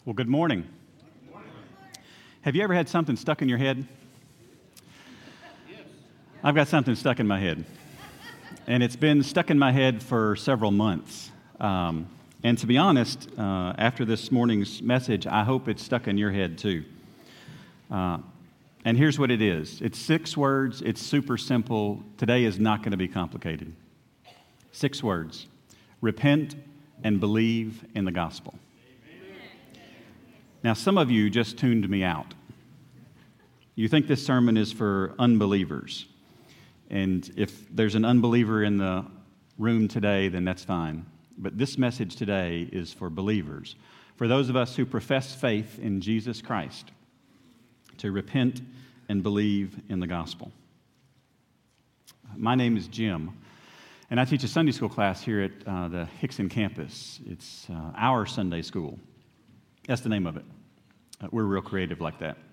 Well, good morning. Have you ever had something stuck in your head? I've got something stuck in my head, and it's been stuck in my head for several months. And to be honest, after this morning's message, I hope it's stuck in your head too. And here's what it is. It's 6 words. It's super simple. Today is not going to be complicated. 6 words. Repent and believe in the gospel. Now, some of you just tuned me out. You think this sermon is for unbelievers. And if there's an unbeliever in the room today, then that's fine. But this message today is for believers, for those of us who profess faith in Jesus Christ, to repent and believe in the gospel. My name is Jim, and I teach a Sunday school class here at the Hickson campus. It's our Sunday school. That's the name of it. We're real creative like that.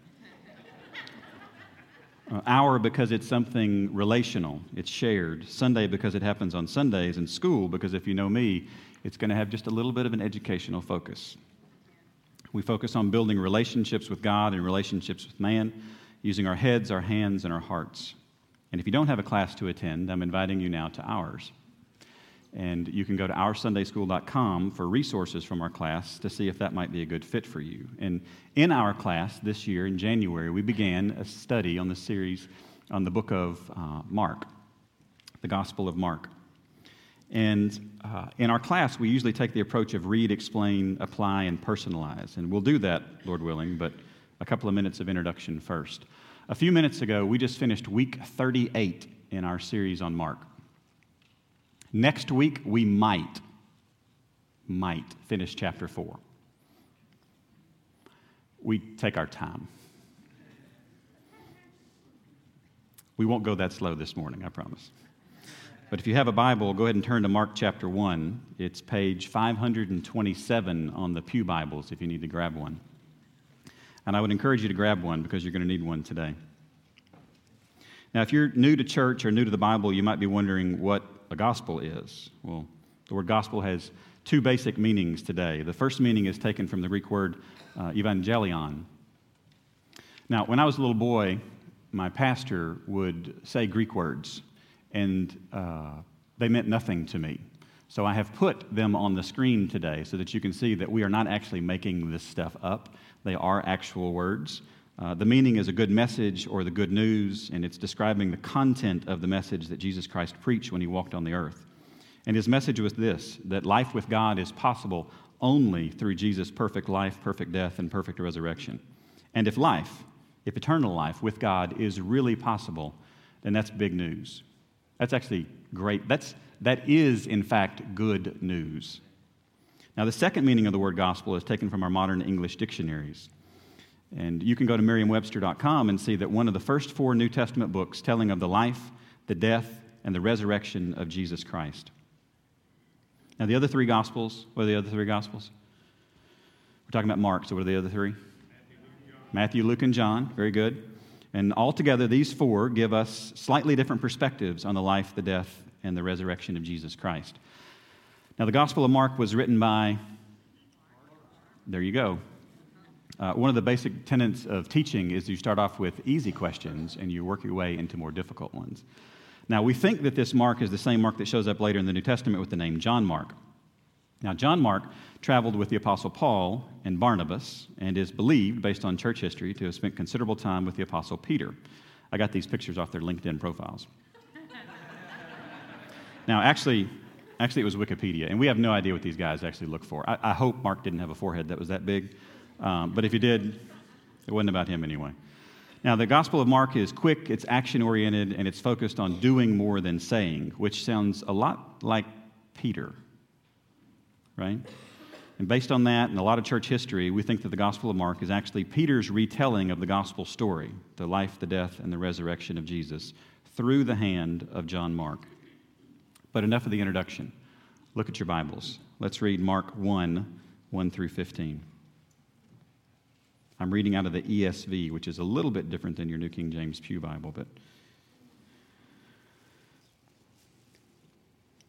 Our because it's something relational. It's shared. Sunday because it happens on Sundays. And school because if you know me, it's going to have just a little bit of an educational focus. We focus on building relationships with God and relationships with man, using our heads, our hands, and our hearts. And if you don't have a class to attend, I'm inviting you now to ours. And you can go to OurSundaySchool.com for resources from our class to see if that might be a good fit for you. And in our class this year, in January, we began a study on the series on the book of Mark, the Gospel of Mark. And in our class, we usually take the approach of read, explain, apply, and personalize. And we'll do that, Lord willing, but a couple of minutes of introduction first. A few minutes ago, we just finished week 38 in our series on Mark. Next week, we might finish chapter 4. We take our time. We won't go that slow this morning, I promise. But if you have a Bible, go ahead and turn to Mark chapter 1. It's page 527 on the Pew Bibles if you need to grab one. And I would encourage you to grab one because you're going to need one today. Now, if you're new to church or new to the Bible, you might be wondering what a gospel is. Well, the word gospel has 2 basic meanings today. The first meaning is taken from the Greek word evangelion. Now, when I was a little boy, my pastor would say Greek words, and they meant nothing to me. So I have put them on the screen today so that you can see that we are not actually making this stuff up. They are actual words. The meaning is a good message or the good news, and it's describing the content of the message that Jesus Christ preached when he walked on the earth. And his message was this, that life with God is possible only through Jesus' perfect life, perfect death, and perfect resurrection. And if eternal life with God is really possible, then that's big news. That's actually great. That is, in fact, good news. Now, the second meaning of the word gospel is taken from our modern English dictionaries. And you can go to Merriam-Webster.com and see that one of the first 4 New Testament books telling of the life, the death, and the resurrection of Jesus Christ. Now, the other 3 Gospels, what are the other 3 Gospels? We're talking about Mark, so what are the other 3? Matthew, Luke, and John. Very good. And altogether, these 4 give us slightly different perspectives on the life, the death, and the resurrection of Jesus Christ. Now, the Gospel of Mark was written by, there you go. One of the basic tenets of teaching is you start off with easy questions and you work your way into more difficult ones. Now, we think that this Mark is the same Mark that shows up later in the New Testament with the name John Mark. Now, John Mark traveled with the Apostle Paul and Barnabas and is believed, based on church history, to have spent considerable time with the Apostle Peter. I got these pictures off their LinkedIn profiles. Now, actually, it was Wikipedia, and we have no idea what these guys actually look for. I hope Mark didn't have a forehead that was that big. But if you did, it wasn't about him anyway. Now, the Gospel of Mark is quick, it's action-oriented, and it's focused on doing more than saying, which sounds a lot like Peter, right? And based on that and a lot of church history, we think that the Gospel of Mark is actually Peter's retelling of the gospel story, the life, the death, and the resurrection of Jesus, through the hand of John Mark. But enough of the introduction. Look at your Bibles. Let's read Mark 1, 1 through 15. I'm reading out of the ESV, which is a little bit different than your New King James Pew Bible, but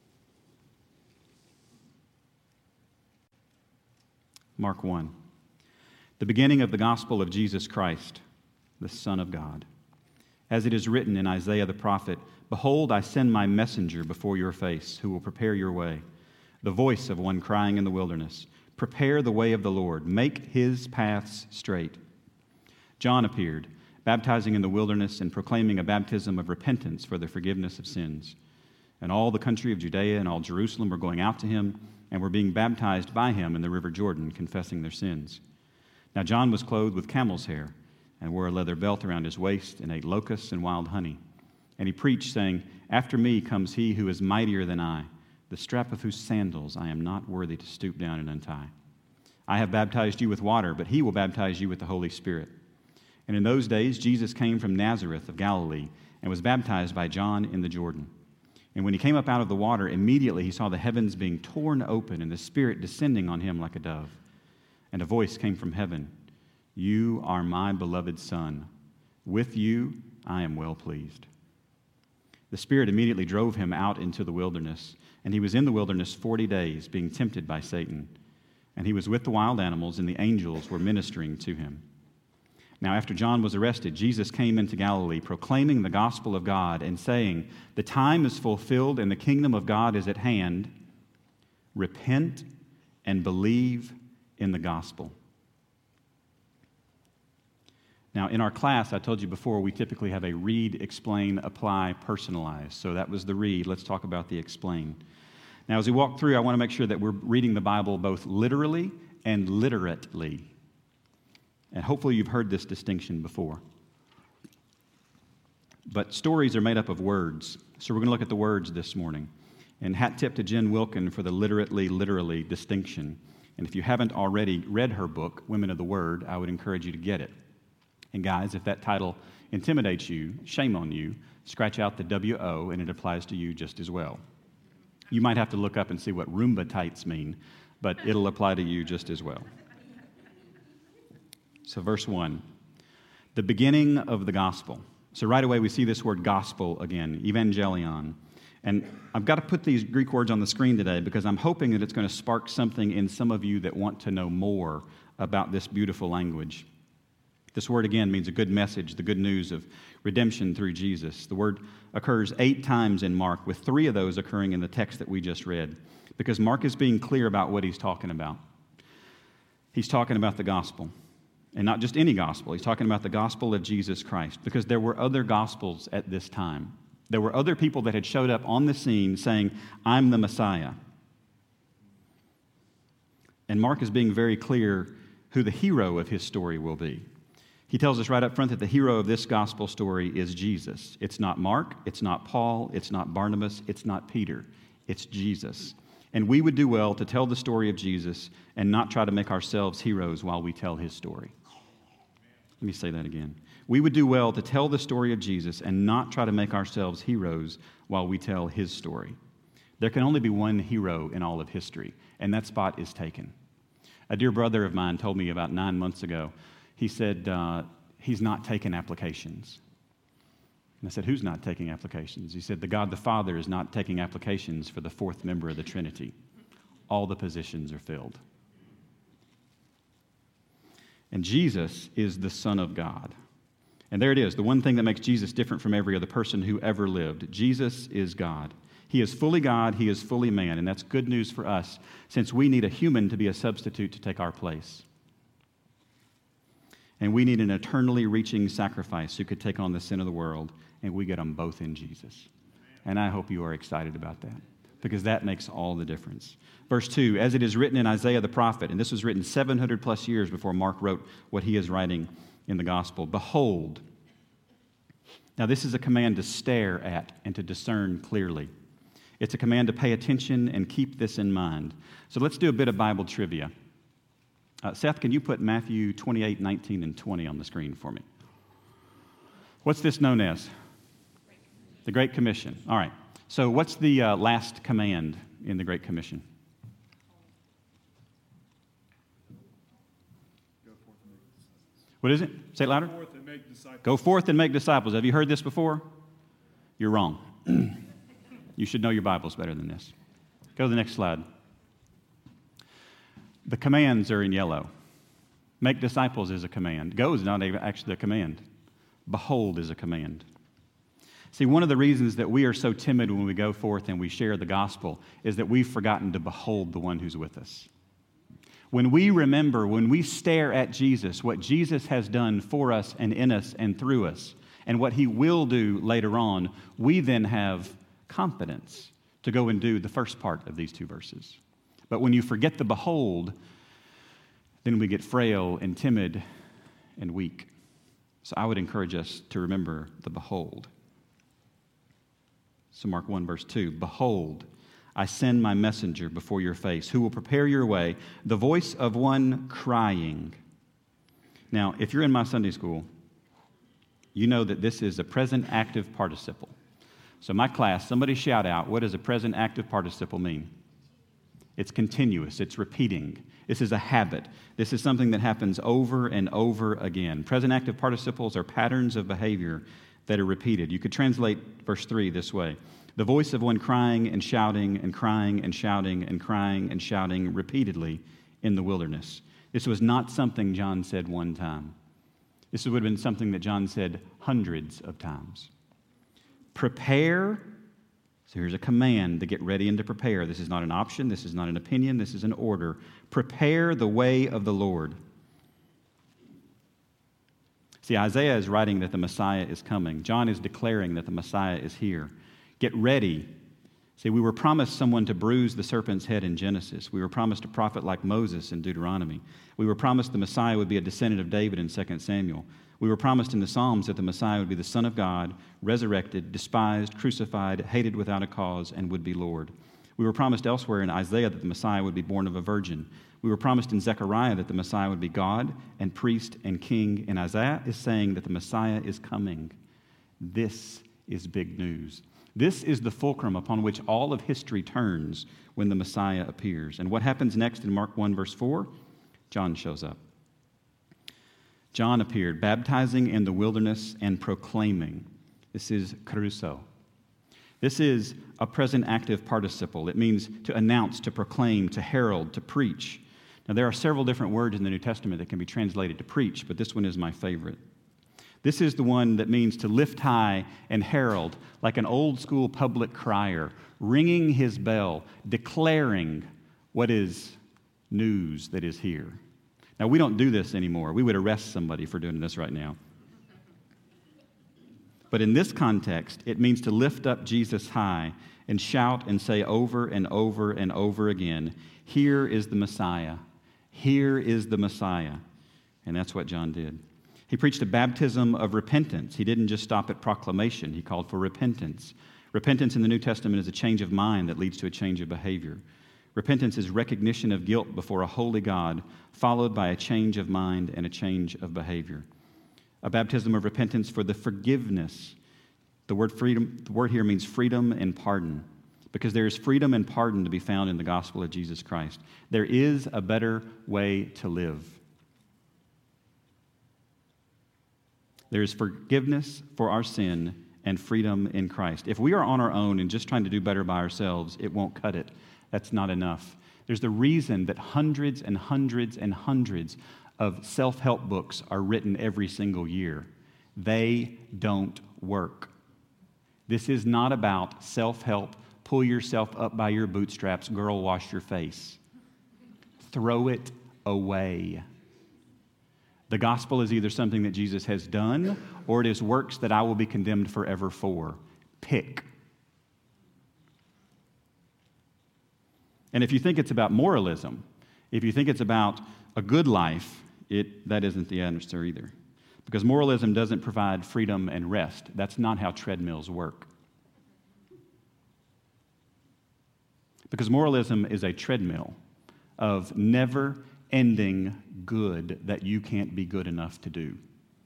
Mark 1. the beginning of the gospel of Jesus Christ, the Son of God. As it is written in Isaiah the prophet, "Behold, I send my messenger before your face, who will prepare your way. The voice of one crying in the wilderness, prepare the way of the Lord, make his paths straight." John appeared, baptizing in the wilderness and proclaiming a baptism of repentance for the forgiveness of sins. And all the country of Judea and all Jerusalem were going out to him and were being baptized by him in the river Jordan, confessing their sins. Now John was clothed with camel's hair and wore a leather belt around his waist and ate locusts and wild honey. And he preached, saying, "After me comes he who is mightier than I, the strap of whose sandals I am not worthy to stoop down and untie. I have baptized you with water, but he will baptize you with the Holy Spirit." And in those days Jesus came from Nazareth of Galilee and was baptized by John in the Jordan. And when he came up out of the water, immediately he saw the heavens being torn open and the Spirit descending on him like a dove. And a voice came from heaven, "You are my beloved Son. With you I am well pleased." The Spirit immediately drove him out into the wilderness, and he was in the wilderness 40 days, being tempted by Satan. And he was with the wild animals, and the angels were ministering to him. Now, after John was arrested, Jesus came into Galilee, proclaiming the gospel of God and saying, "The time is fulfilled and the kingdom of God is at hand. Repent and believe in the gospel." Now, in our class, I told you before, we typically have a read, explain, apply, personalize. So that was the read. Let's talk about the explain. Now, as we walk through, I want to make sure that we're reading the Bible both literally and literately. And hopefully you've heard this distinction before. But stories are made up of words. So we're going to look at the words this morning. And hat tip to Jen Wilkin for the literally distinction. And if you haven't already read her book, Women of the Word, I would encourage you to get it. And guys, if that title intimidates you, shame on you. Scratch out the W-O, and it applies to you just as well. You might have to look up and see what Roomba tights mean, but it'll apply to you just as well. So verse 1, the beginning of the gospel. So right away we see this word gospel again, evangelion. And I've got to put these Greek words on the screen today because I'm hoping that it's going to spark something in some of you that want to know more about this beautiful language. This word again means a good message, the good news of redemption through Jesus. The word occurs 8 times in Mark, with 3 of those occurring in the text that we just read, because Mark is being clear about what he's talking about. He's talking about the gospel. And not just any gospel. He's talking about the gospel of Jesus Christ, because there were other gospels at this time. There were other people that had showed up on the scene saying, "I'm the Messiah." And Mark is being very clear who the hero of his story will be. He tells us right up front that the hero of this gospel story is Jesus. It's not Mark, it's not Paul, it's not Barnabas, it's not Peter. It's Jesus. And we would do well to tell the story of Jesus and not try to make ourselves heroes while we tell his story. Let me say that again. We would do well to tell the story of Jesus and not try to make ourselves heroes while we tell his story. There can only be one hero in all of history, and that spot is taken. A dear brother of mine told me about 9 months ago, he said he's not taking applications. And I said, "Who's not taking applications?" He said, "The God the Father is not taking applications for the 4th member of the Trinity. All the positions are filled." And Jesus is the Son of God. And there it is, the one thing that makes Jesus different from every other person who ever lived. Jesus is God. He is fully God, he is fully man, and that's good news for us, since we need a human to be a substitute to take our place. And we need an eternally reaching sacrifice who could take on the sin of the world, and we get them both in Jesus. And I hope you are excited about that, because that makes all the difference. Verse 2, as it is written in Isaiah the prophet, and this was written 700 plus years before Mark wrote what he is writing in the gospel. Behold. Now this is a command to stare at and to discern clearly. It's a command to pay attention and keep this in mind. So let's do a bit of Bible trivia. Seth, can you put Matthew 28, 19, and 20 on the screen for me? What's this known as? The Great Commission. All right. So what's the last command in the Great Commission? What is it? Say it louder. Go forth and make disciples. Go forth and make disciples. Have you heard this before? You're wrong. You should know your Bibles better than this. Go to the next slide. The commands are in yellow. Make disciples is a command. Go is not actually a command. Behold is a command. See, one of the reasons that we are so timid when we go forth and we share the gospel is that we've forgotten to behold the one who's with us. When we remember, when we stare at Jesus, what Jesus has done for us and in us and through us, and what he will do later on, we then have confidence to go and do the first part of these two verses. But when you forget the behold, then we get frail and timid and weak. So I would encourage us to remember the behold. So Mark 1, verse 2, behold, I send my messenger before your face, who will prepare your way, the voice of one crying. Now, if you're in my Sunday school, you know that this is a present active participle. So my class, somebody shout out, what does a present active participle mean? It's continuous, it's repeating. This is a habit. This is something that happens over and over again. Present active participles are patterns of behavior that are repeated. You could translate verse 3 this way. The voice of one crying and shouting and crying and shouting and crying and shouting repeatedly in the wilderness. This was not something John said one time. This would have been something that John said hundreds of times. Prepare. So here's a command to get ready and to prepare. This is not an option. This is not an opinion. This is an order. Prepare the way of the Lord. See, Isaiah is writing that the Messiah is coming. John is declaring that the Messiah is here. Get ready. See, we were promised someone to bruise the serpent's head in Genesis. We were promised a prophet like Moses in Deuteronomy. We were promised the Messiah would be a descendant of David in 2 Samuel. We were promised in the Psalms that the Messiah would be the Son of God, resurrected, despised, crucified, hated without a cause, and would be Lord. We were promised elsewhere in Isaiah that the Messiah would be born of a virgin. We were promised in Zechariah that the Messiah would be God and priest and king. And Isaiah is saying that the Messiah is coming. This is big news. This is the fulcrum upon which all of history turns when the Messiah appears. And what happens next in Mark 1, verse 4? John shows up. John appeared, baptizing in the wilderness and proclaiming. This is kerusso. This is a present active participle. It means to announce, to proclaim, to herald, to preach. Now, there are several different words in the New Testament that can be translated to preach, but this one is my favorite. This is the one that means to lift high and herald, like an old school public crier, ringing his bell, declaring what is news that is here. Now, we don't do this anymore. We would arrest somebody for doing this right now. But in this context, it means to lift up Jesus high and shout and say over and over and over again, here is the Messiah. Here is the Messiah. And that's what John did. He preached a baptism of repentance. He didn't just stop at proclamation. He called for repentance. Repentance in the New Testament is a change of mind that leads to a change of behavior. Repentance is recognition of guilt before a holy God, followed by a change of mind and a change of behavior. A baptism of repentance for the forgiveness. The word here means freedom and pardon, because there is freedom and pardon to be found in the gospel of Jesus Christ. There is a better way to live. There is forgiveness for our sin and freedom in Christ. If we are on our own and just trying to do better by ourselves, it won't cut it. That's not enough. There's the reason that hundreds and hundreds and hundreds of self-help books are written every single year. They don't work. This is not about self-help, pull yourself up by your bootstraps, girl, wash your face. Throw it away. The gospel is either something that Jesus has done, or it is works that I will be condemned forever for. Pick. And if you think it's about moralism, if you think it's about a good life, that isn't the answer either. Because moralism doesn't provide freedom and rest. That's not how treadmills work. Because moralism is a treadmill of never-ending good that you can't be good enough to do.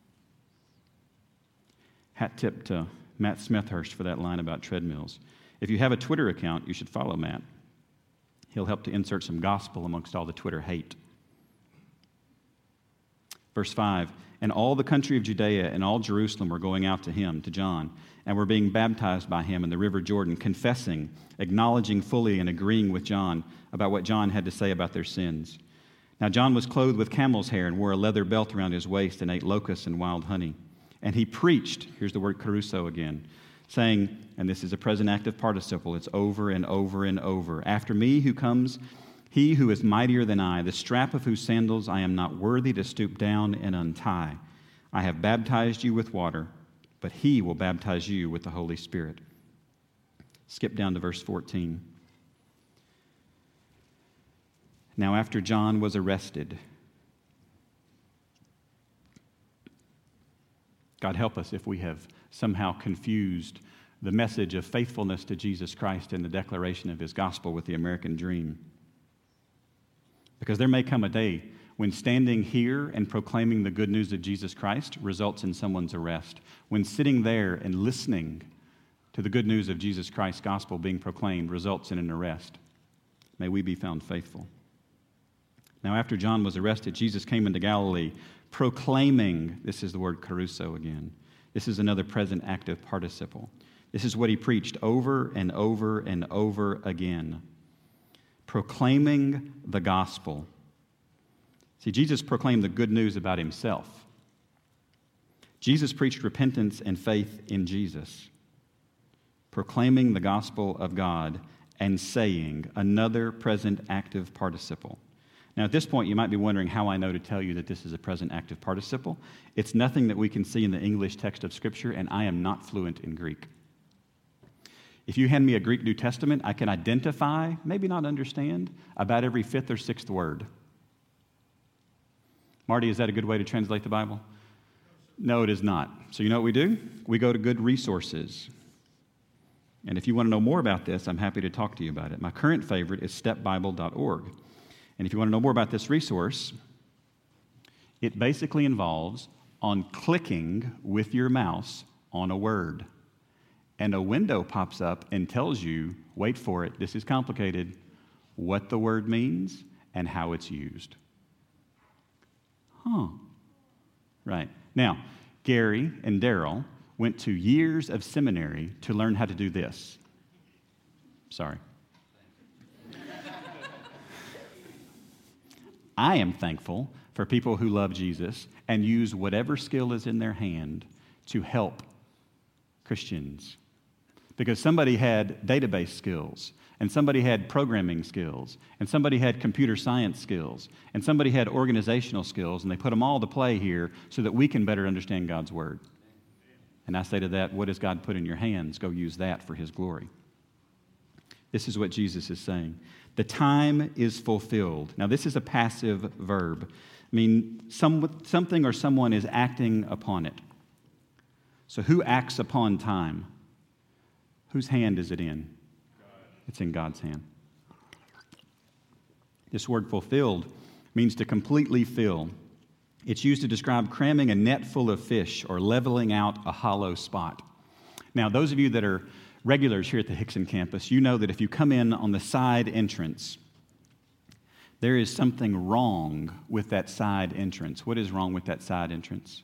Hat tip to Matt Smethurst for that line about treadmills. If you have a Twitter account, you should follow Matt. He'll help to insert some gospel amongst all the Twitter hate. Verse 5, and all the country of Judea and all Jerusalem were going out to him, to John, and were being baptized by him in the river Jordan, confessing, acknowledging fully and agreeing with John about what John had to say about their sins. Now John was clothed with camel's hair and wore a leather belt around his waist and ate locusts and wild honey. And he preached, here's the word caruso again, saying, and this is a present active participle, it's over and over and over. After me who comes, he who is mightier than I, the strap of whose sandals I am not worthy to stoop down and untie. I have baptized you with water, but he will baptize you with the Holy Spirit. Skip down to verse 14. Now after John was arrested, God help us if we have somehow confused the message of faithfulness to Jesus Christ and the declaration of his gospel with the American dream. Because there may come a day when standing here and proclaiming the good news of Jesus Christ results in someone's arrest. When sitting there and listening to the good news of Jesus Christ's gospel being proclaimed results in an arrest. May we be found faithful. Now, after John was arrested, Jesus came into Galilee proclaiming, this is the word caruso again. This is another present active participle. This is what he preached over and over and over again. Proclaiming the gospel. See, Jesus proclaimed the good news about himself. Jesus preached repentance and faith in Jesus. Proclaiming the gospel of God and saying, another present active participle. Now, at this point, you might be wondering how I know to tell you that this is a present active participle. It's nothing that we can see in the English text of Scripture, and I am not fluent in Greek. If you hand me a Greek New Testament, I can identify, maybe not understand, about every fifth or sixth word. Marty, is that a good way to translate the Bible? No, it is not. So you know what we do? We go to good resources. And if you want to know more about this, I'm happy to talk to you about it. My current favorite is stepbible.org. And if you want to know more about this resource, it basically involves on clicking with your mouse on a word. And a window pops up and tells you, wait for it, this is complicated, what the word means and how it's used. Right. Now, Gary and Daryl went to years of seminary to learn how to do this. Sorry. I am thankful for people who love Jesus and use whatever skill is in their hand to help Christians. Because somebody had database skills, and somebody had programming skills, and somebody had computer science skills, and somebody had organizational skills, and they put them all to play here so that we can better understand God's Word. And I say to that, what has God put in your hands? Go use that for His glory. This is what Jesus is saying. The time is fulfilled. Now, this is a passive verb. I mean, something or someone is acting upon it. So who acts upon time? Whose hand is it in? God. It's in God's hand. This word fulfilled means to completely fill. It's used to describe cramming a net full of fish or leveling out a hollow spot. Now, those of you that are regulars here at the Hickson campus, you know that if you come in on the side entrance, there is something wrong with that side entrance. What is wrong with that side entrance?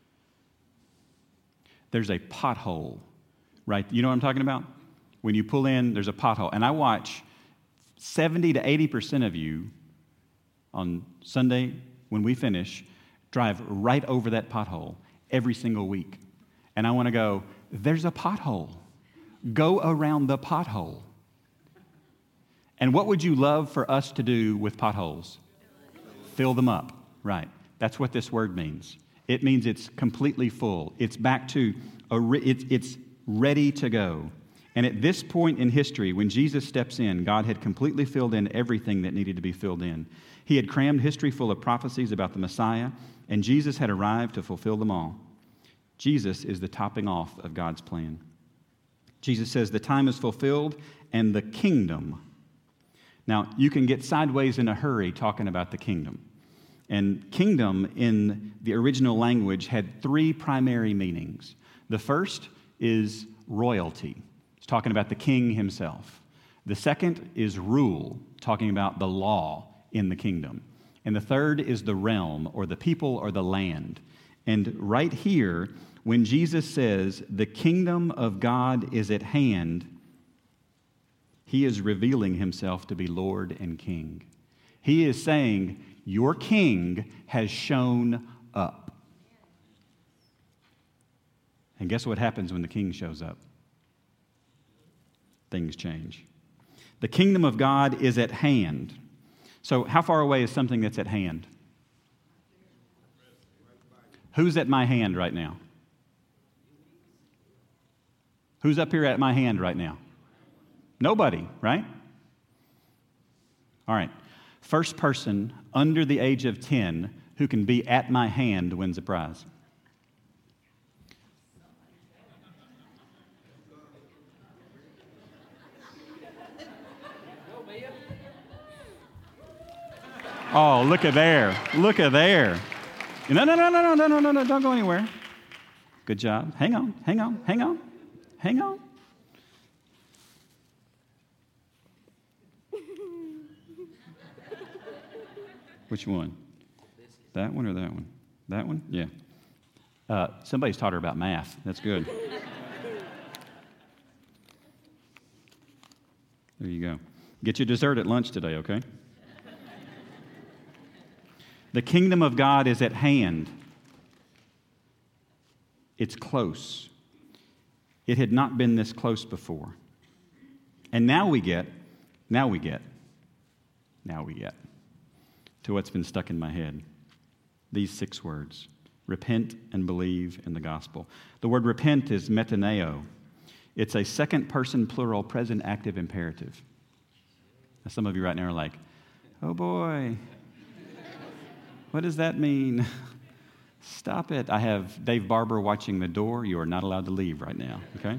There's a pothole, right? You know what I'm talking about? When you pull in, there's a pothole. And I watch 70 to 80% of you on Sunday when we finish drive right over that pothole every single week. And I want to go, there's a pothole. Go around the pothole. And what would you love for us to do with potholes? Fill them up. Right. That's what this word means. It means it's completely full. It's back to, it's ready to go. And at this point in history, when Jesus steps in, God had completely filled in everything that needed to be filled in. He had crammed history full of prophecies about the Messiah, and Jesus had arrived to fulfill them all. Jesus is the topping off of God's plan. Jesus says the time is fulfilled and the kingdom. Now, you can get sideways in a hurry talking about the kingdom. And kingdom in the original language had three primary meanings. The first is royalty. It's talking about the king himself. The second is rule, talking about the law in the kingdom. And the third is the realm, or the people, or the land. And right here, when Jesus says the kingdom of God is at hand, he is revealing himself to be Lord and King. He is saying, your king has shown up. And guess what happens when the king shows up? Things change. The kingdom of God is at hand. So how far away is something that's at hand? Who's at my hand right now? Who's up here at my hand right now? Nobody, right? All right. First person under the age of 10 who can be at my hand wins a prize. Oh, look at there. Look at there. No, don't go anywhere. Good job. Hang on. Which one? That one or that one? That one? Yeah. Somebody's taught her about math. That's good. There you go. Get your dessert at lunch today, okay? The kingdom of God is at hand. It's close. It had not been this close before. And now we get to what's been stuck in my head. These 6 words: repent and believe in the gospel. The word repent is metaneo. It's a second person plural present active imperative. Now, some of you right now are like, oh boy, what does that mean? Stop it. I have Dave Barber watching the door. You are not allowed to leave right now, okay?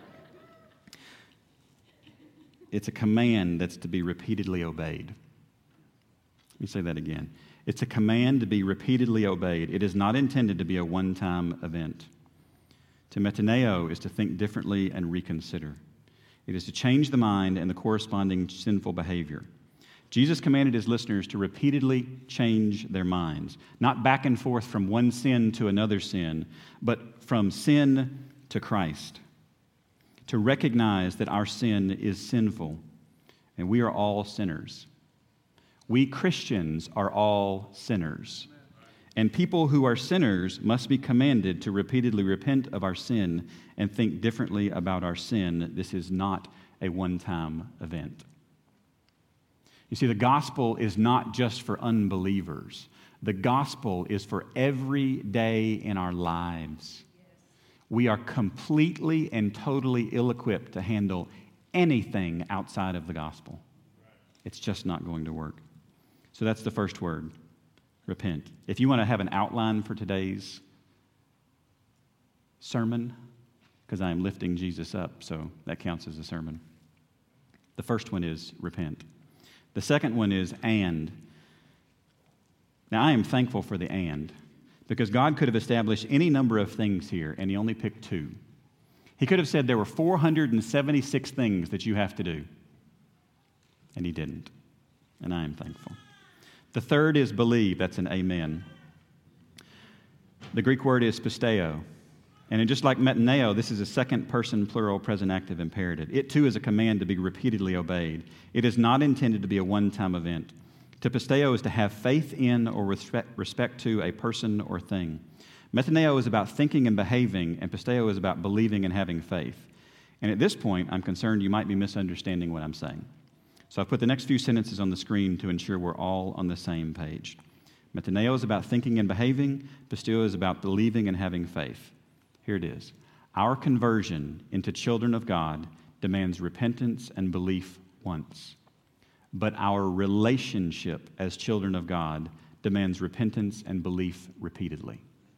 It's a command that's to be repeatedly obeyed. Let me say that again. It's a command to be repeatedly obeyed. It is not intended to be a one-time event. To metaneo is to think differently and reconsider. It is to change the mind and the corresponding sinful behavior. Jesus commanded his listeners to repeatedly change their minds, not back and forth from one sin to another sin, but from sin to Christ. To recognize that our sin is sinful and we are all sinners. We Christians are all sinners. And people who are sinners must be commanded to repeatedly repent of our sin and think differently about our sin. This is not a one-time event. You see, the gospel is not just for unbelievers. The gospel is for every day in our lives. We are completely and totally ill-equipped to handle anything outside of the gospel. It's just not going to work. So that's the first word, repent. If you want to have an outline for today's sermon, because I am lifting Jesus up, so that counts as a sermon. The first one is repent. The second one is and. Now, I am thankful for the and, because God could have established any number of things here, and he only picked 2. He could have said there were 476 things that you have to do, and he didn't, and I am thankful. The third is believe. That's an amen. The Greek word is pisteo. And just like metaneo, this is a second person plural present active imperative. It too is a command to be repeatedly obeyed. It is not intended to be a one-time event. To pisteo is to have faith in or respect to a person or thing. Metaneo is about thinking and behaving, and pisteo is about believing and having faith. And at this point, I'm concerned you might be misunderstanding what I'm saying. So I've put the next few sentences on the screen to ensure we're all on the same page. Metaneo is about thinking and behaving. Pisteo is about believing and having faith. Here it is. Our conversion into children of God demands repentance and belief once. But our relationship as children of God demands repentance and belief repeatedly.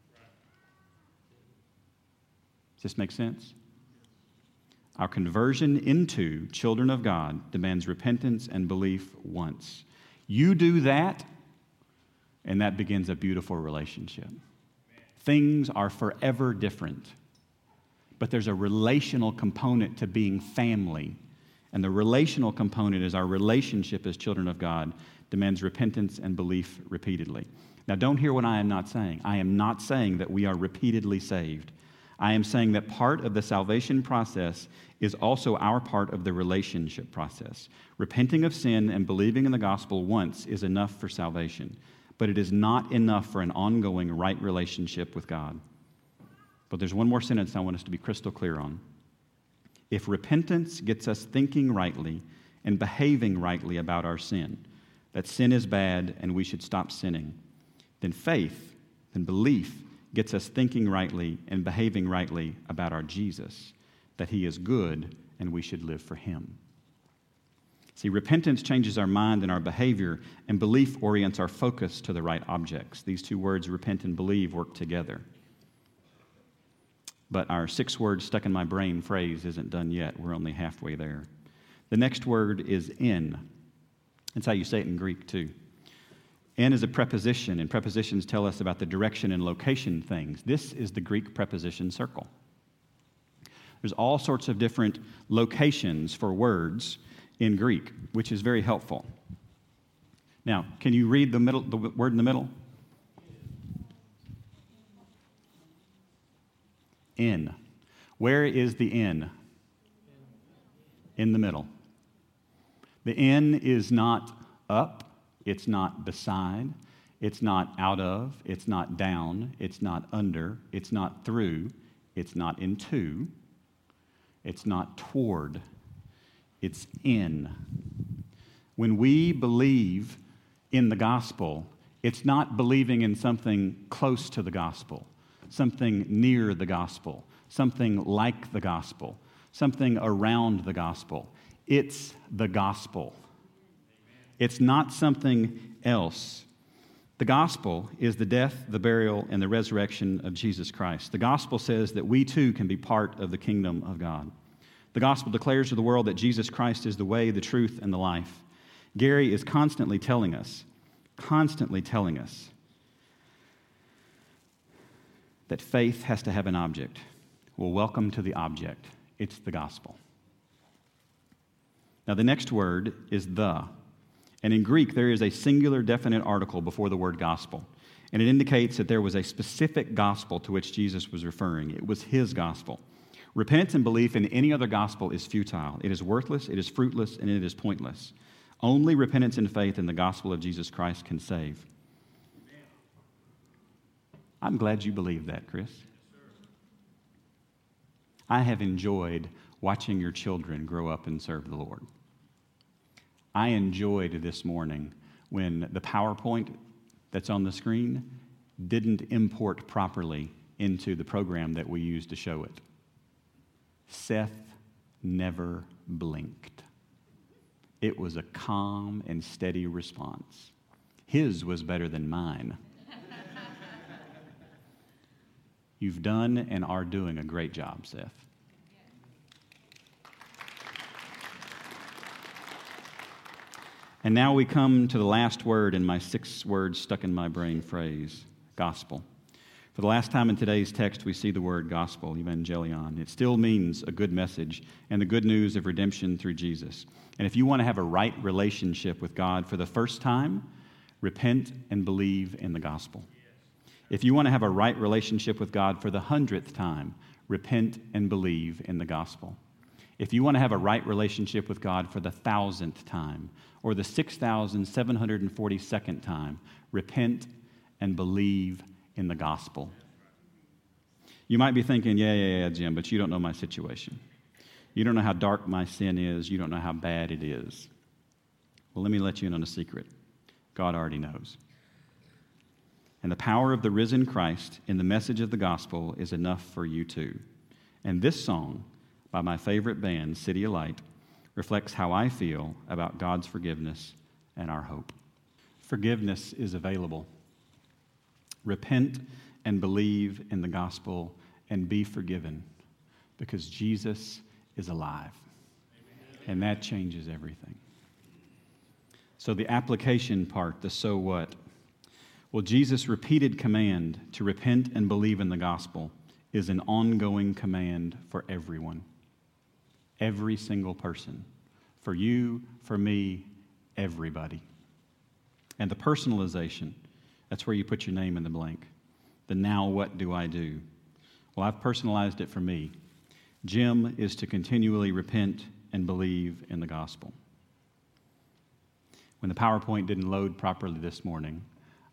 Does this make sense? Our conversion into children of God demands repentance and belief once. You do that, and that begins a beautiful relationship. Things are forever different, but there's a relational component to being family, and the relational component is our relationship as children of God demands repentance and belief repeatedly. Now, don't hear what I am not saying. I am not saying that we are repeatedly saved. I am saying that part of the salvation process is also our part of the relationship process. Repenting of sin and believing in the gospel once is enough for salvation. but it is not enough for an ongoing right relationship with God. But there's one more sentence I want us to be crystal clear on. If repentance gets us thinking rightly and behaving rightly about our sin, that sin is bad and we should stop sinning, then faith and belief gets us thinking rightly and behaving rightly about our Jesus, that he is good and we should live for him. See, repentance changes our mind and our behavior, and belief orients our focus to the right objects. These two words, repent and believe, work together. But our 6-word stuck in my brain phrase isn't done yet. We're only halfway there. The next word is in. That's how you say it in Greek, too. In is a preposition, and prepositions tell us about the direction and location things. This is the Greek preposition circle. There's all sorts of different locations for words in Greek, which is very helpful. Now, can you read the word in the middle? In. Where is the in? In the middle. The in is not up, it's not beside, it's not out of, it's not down, it's not under, it's not through, it's not into, it's not toward, it's in. When we believe in the gospel, it's not believing in something close to the gospel, something near the gospel, something like the gospel, something around the gospel. It's the gospel. It's not something else. The gospel is the death, the burial, and the resurrection of Jesus Christ. The gospel says that we too can be part of the kingdom of God. The gospel declares to the world that Jesus Christ is the way, the truth, and the life. Gary is constantly telling us that faith has to have an object. Well, welcome to the object. It's the gospel. Now, the next word is the. And in Greek, there is a singular definite article before the word gospel. And it indicates that there was a specific gospel to which Jesus was referring. It was his gospel. Repentance and belief in any other gospel is futile. It is worthless, it is fruitless, and it is pointless. Only repentance and faith in the gospel of Jesus Christ can save. I'm glad you believe that, Chris. I have enjoyed watching your children grow up and serve the Lord. I enjoyed this morning when the PowerPoint that's on the screen didn't import properly into the program that we used to show it. Seth never blinked. It was a calm and steady response. His was better than mine. You've done and are doing a great job, Seth. And now we come to the last word in my 6 words stuck in my brain phrase, gospel. For the last time in today's text, we see the word gospel, evangelion. It still means a good message and the good news of redemption through Jesus. And if you want to have a right relationship with God for the first time, repent and believe in the gospel. If you want to have a right relationship with God for the 100th time, repent and believe in the gospel. If you want to have a right relationship with God for the 1,000th time or the 6,742nd time, repent and believe in the gospel. You might be thinking, yeah, Jim, but you don't know my situation. You don't know how dark my sin is. You don't know how bad it is. Well, let me let you in on a secret. God already knows. And the power of the risen Christ in the message of the gospel is enough for you too. And this song by my favorite band, City of Light, reflects how I feel about God's forgiveness and our hope. Forgiveness is available. Repent and believe in the gospel and be forgiven because Jesus is alive. And that changes everything. So the application part, the so what? Well, Jesus' repeated command to repent and believe in the gospel is an ongoing command for everyone. Every single person. For you, for me, everybody. And the personalization, that's where you put your name in the blank. The now what do I do? Well, I've personalized it for me. Jim is to continually repent and believe in the gospel. When the PowerPoint didn't load properly this morning,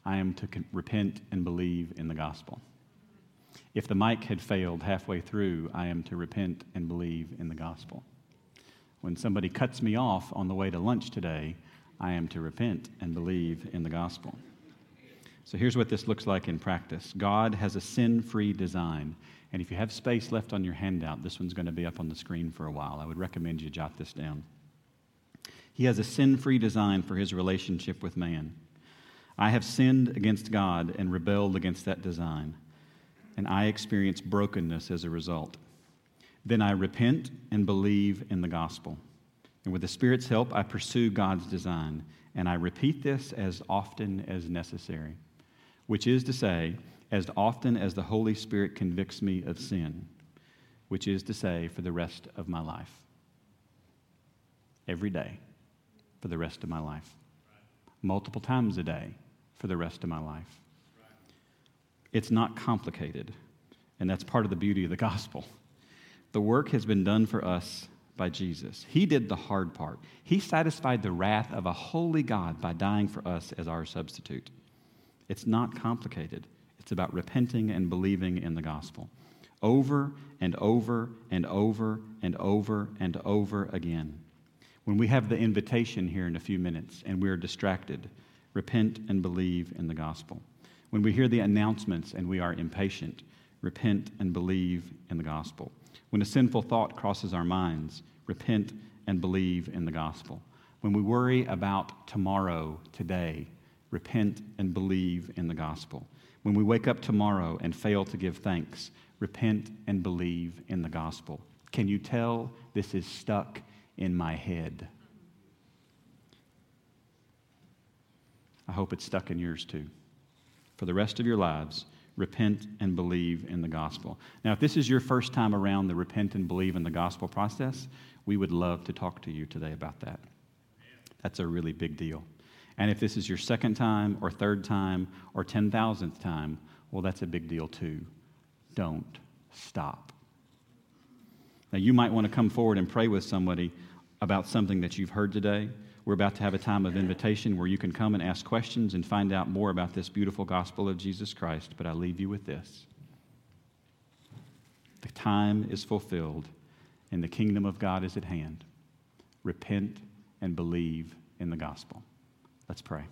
I am to repent and believe in the gospel. If the mic had failed halfway through, I am to repent and believe in the gospel. When somebody cuts me off on the way to lunch today, I am to repent and believe in the gospel. So here's what this looks like in practice. God has a sin-free design. And if you have space left on your handout, this one's going to be up on the screen for a while. I would recommend you jot this down. He has a sin-free design for his relationship with man. I have sinned against God and rebelled against that design, and I experience brokenness as a result. Then I repent and believe in the gospel. And with the Spirit's help, I pursue God's design, and I repeat this as often as necessary, which is to say, as often as the Holy Spirit convicts me of sin, which is to say, for the rest of my life. Every day, for the rest of my life. Multiple times a day, for the rest of my life. It's not complicated, and that's part of the beauty of the gospel. The work has been done for us by Jesus. He did the hard part. He satisfied the wrath of a holy God by dying for us as our substitute. It's not complicated. It's about repenting and believing in the gospel. Over and over and over and over and over again. When we have the invitation here in a few minutes and we're distracted, repent and believe in the gospel. When we hear the announcements and we are impatient, repent and believe in the gospel. When a sinful thought crosses our minds, repent and believe in the gospel. When we worry about tomorrow, today, repent and believe in the gospel. When we wake up tomorrow and fail to give thanks, repent and believe in the gospel. Can you tell this is stuck in my head? I hope it's stuck in yours too. For the rest of your lives, repent and believe in the gospel. Now, if this is your first time around the repent and believe in the gospel process, we would love to talk to you today about that. That's a really big deal. And if this is your second time or third time or 10,000th time, well, that's a big deal too. Don't stop. Now, you might want to come forward and pray with somebody about something that you've heard today. We're about to have a time of invitation where you can come and ask questions and find out more about this beautiful gospel of Jesus Christ. But I leave you with this. The time is fulfilled and the kingdom of God is at hand. Repent and believe in the gospel. Let's pray.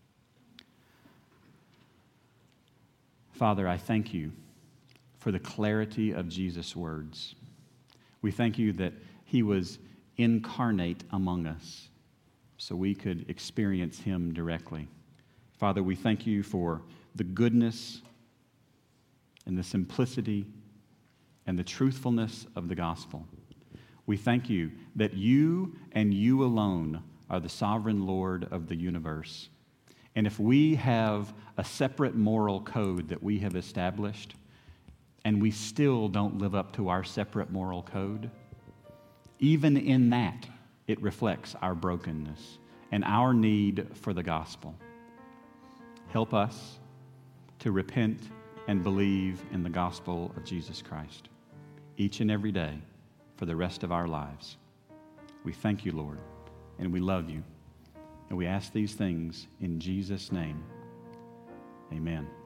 Father, I thank you for the clarity of Jesus' words. We thank you that he was incarnate among us so we could experience him directly. Father, we thank you for the goodness and the simplicity and the truthfulness of the gospel. We thank you that you and you alone are the sovereign Lord of the universe. And if we have a separate moral code that we have established and we still don't live up to our separate moral code, even in that, it reflects our brokenness and our need for the gospel. Help us to repent and believe in the gospel of Jesus Christ each and every day for the rest of our lives. We thank you, Lord, and we love you. And we ask these things in Jesus' name. Amen.